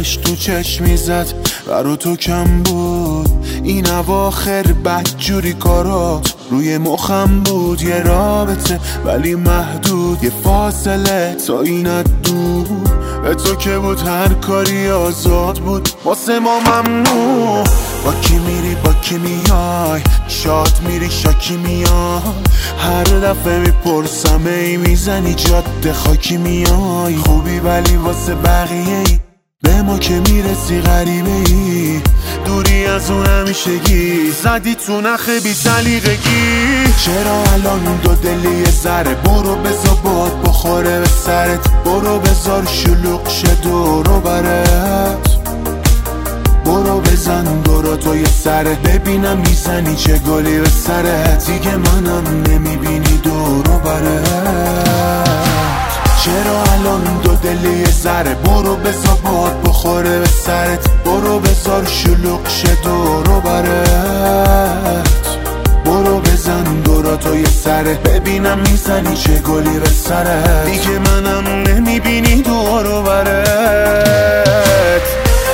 نورش تو چشمی زد برا تو کم بود. این اواخر بدجوری کارات روی مخم بود. یه رابطه ولی محدود، یه فاصله تا اینت دور. به تو که بود هر کاری آزاد بود، واسه ما ممنوع. با کی میری با کی میای، شاد میری شاکی میای. هر دفعه میپرسم ای میزنی جاده خاکی میای. خوبی ولی واسه بقیه ای، به ما که میرسی غریبه ای. دوری از اون همیشگی، زدی تو نخ بی سلیقگی. چرا الان دو دلی یه ذره، برو بذار باد بخوره به سرت. برو بذار شلوغ شه دور و برت. برو بزن دورا تو یه سره، ببینم میزنی چه گلی به سرت. دیگه منم نمیبینی دور و برت. چرا الان دو دلی یه ذره، برو بذار باد بخوره به سرت. برو بذار شلوغ شه دور و برت. برو بزن دورا تو یه سره، ببینم میزنی چه گلی به سرت. دیگه منم نمیبینی دور و برت.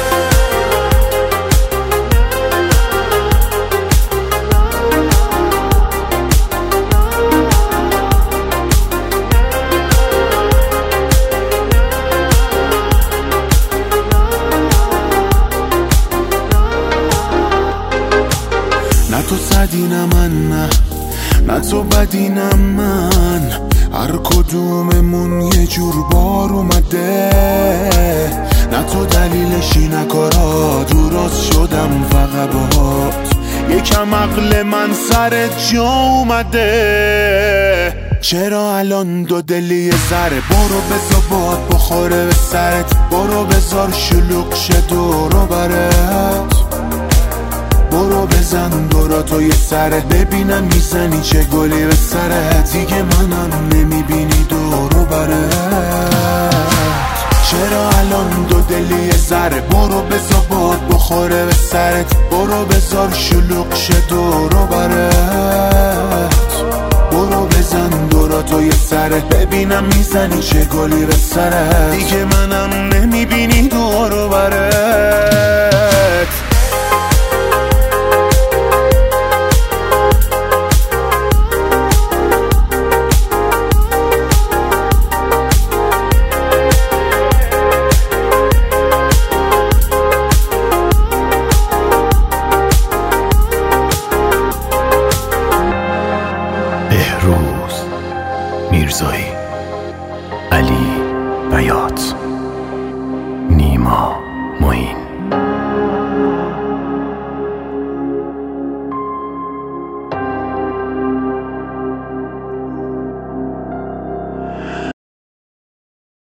نه تو زدی نه من، نه تو بدی نه من. هر کدوممون یه جور بار اومده. نه تو دلیلشی نه کارات، رو راست شدم فقط باهات. یکم عقل من سرت جا اومده. چرا الان دو دلی یه ذره، برو بذار باد بخوره به سرت. برو بذار شلوغ شه دور و برت. برو بزن دورا تو یه سره، ببینم میزنی چه گلی به سرت. دیگه منم نمیبینی دور و برت. چرا الان دو دلی یه ذره، برو بذار باد بخوره به سرت. برو بذار شلوغ شه دور و برت. برو بزن دورا تو یه سره، ببینم میزنی چه گلی به سرت. دیگه منم نمیبینی دور و برت. بهروز میرزایی، علی بیات.